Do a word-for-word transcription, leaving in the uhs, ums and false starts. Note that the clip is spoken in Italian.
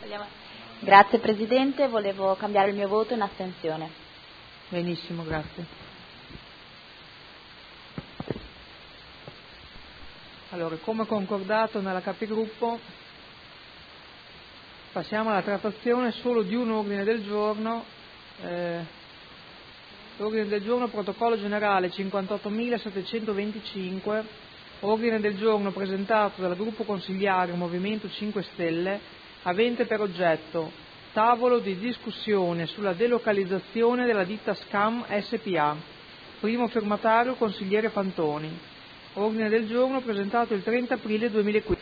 Grazie Presidente, volevo cambiare il mio voto in astensione. Benissimo, grazie. Allora, come concordato nella capigruppo, passiamo alla trattazione solo di un ordine del giorno, eh, l'ordine del giorno protocollo generale cinquantottomilasettecentoventicinque, ordine del giorno presentato dal gruppo consigliare Movimento cinque Stelle, avente per oggetto tavolo di discussione sulla delocalizzazione della ditta Scam S p A. Primo firmatario consigliere Fantoni. Ordine del giorno presentato il trenta aprile duemilaquindici.